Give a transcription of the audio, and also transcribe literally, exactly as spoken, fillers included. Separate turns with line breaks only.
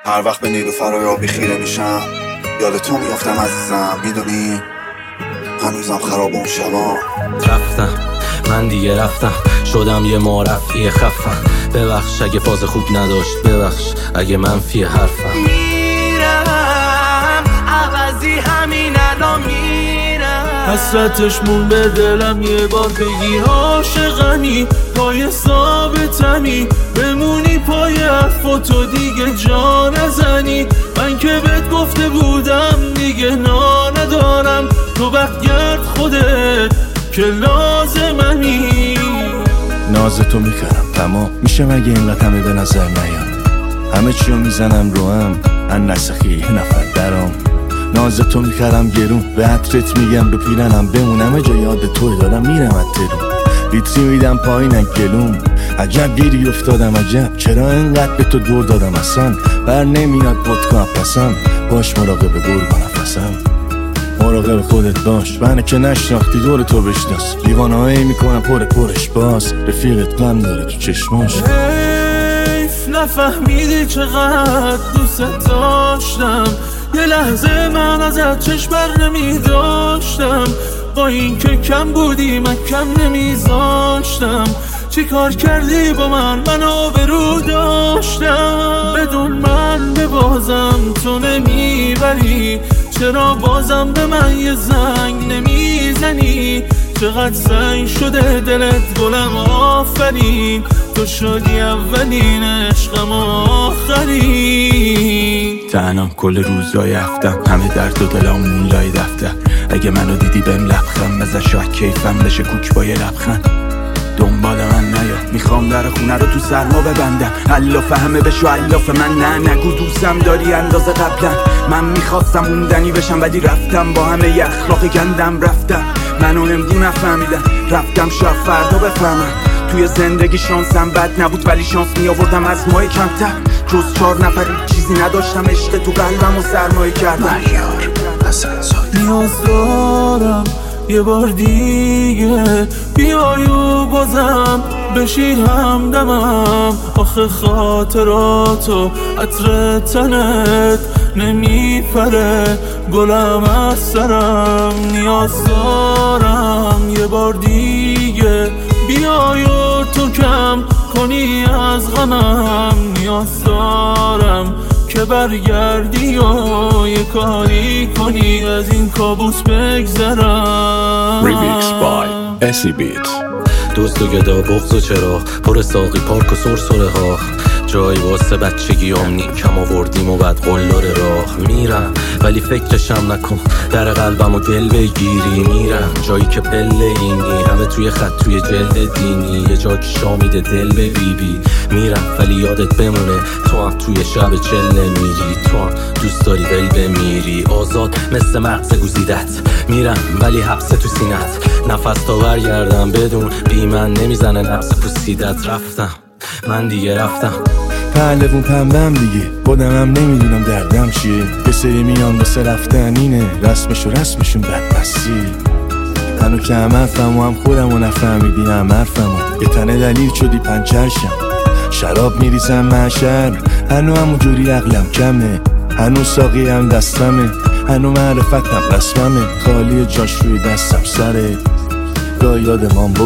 هر وقت به نیلوفرای آبی خیره میشم یاد تو میافتم عزیزم. میدونی هنوزم خراب اون شبا.
رفتم من دیگه رفتم، شدم یه معرفی خفم. ببخش اگه فاز خوب نداشت، ببخش اگه منفی حرفم.
میرم عوضی همین الان میرم، حسرتش مون به دلم یه بار بگی عاشقمی، پای ثابتمی بمونی پای حرفاتو دیگه جا نزنی. من که بهت گفته بودم دیگه نا ندارم، تو بختگرد خودت که لازممی.
ناز تو میکردم تمام میشه مگه اینقدر همه به نظر نیام، همه چیو میزنم رو هم ان نسخی یه نفر درام. ناز تو میکردم گرون به عطرت میگم به پیرنم بمونم، جا یاد توی دارم میرم اترون ویتری میدم پایین گلوم. عجب گیری افتادم عجب چرا انقدر به تو دور دادم، اصلا بر نمیاد ودکا پسم. باش مراقب گرگ و نفسم، مراقب خودت باش، منه که نشناختی دور تو بشناس. دیوانه هایی میکنم پر پرش باز، رفیقت غم داره تو چشماش.
حیف نفهمیدی چقدر دوست داشتم، یه لحظه من ازت چشم بر نمی داشتم. با این که کم بودی من کم نمیذاشتم. چی کار کردی با من من آبرو داشتم، بدون من به بازم تو نمیبری. چرا بازم به من یه زنگ نمیزنی؟ چقدر سنگ شده دلت گلم آفرین، تو شدی اولین عشقم آخرین.
تنها کل روزای هفتم همه درد و دلامون لای دفتر. اگه منو دیدی بهم لبخند بزن، شاید کیفم بشه کوک با یه لبخند. دنبال من نیا میخوام در خونه رو تو سرما ببندم، علاف همه بشو علاف من. نه نگو دوستم داری اندازه قبلا، من میخواستم موندنی بشم ولی رفتم با همه ی اخلاق گندم. رفتم منو امدی نفهمیدم، رفتم شاید فردا بفهمم. توی زندگی شانسم بد نبود ولی شانس میآوردم از ماه کمتر. جز چار نفر چیزی نداشتم، عشق تو قلبم و سرمایه کردم.
مهیار حسن‌زاده.
نیاز دارم یه بار دیگه بیای و بازم بشی همدمم. آخه خاطراتو عطر تنت نمیپره گلم از سرم. نیاز دارم یه بار دیگه بیای و تو کم کنی از غمم. نیاز دارم که برگردی و یه کاری کنی از این کابوس بگذرم.
ریمیکس بای اسی بیت.
دوست و گدا بغض و چراغ پر ساقی پارک و سرسره ها. جایی واسه بچگیام نیم کم آوردیم و بعد قلدر راه. میرم ولی فکرشم نکن در قلبم و دل بگیری. میرم جایی که پله اینی همه توی خط توی جلد دینی، یه جا که شامیده دل به بی بی. میرم ولی یادت بمونه تو هم توی شب چل نمیری، تو هم دوست داری ول بمیری. آزاد مثل مغز گزیدت میرم ولی حبس تو سینت، نفس تا برگردم بدون بی من نمیزنه نفس پوسیدت. رفتم من دیگه رفتم،
پهلوون پنبم دیگه خودمم نمیدونم دردم چیه. یه سری میان واسه رفتن اینه رسمش و رسمشون بدبستی. هنو که هم حرفم و هم خودم و نفهمیدی هم حرفم و یه تنه دلیل شدی پنچرشم. شراب میریزم محشر هنو همون جوری عقلم کمه، هنو ساقی هم دستمه، هنو معرفتم رسممه. خالی جاش روی دستم سره گاه یادم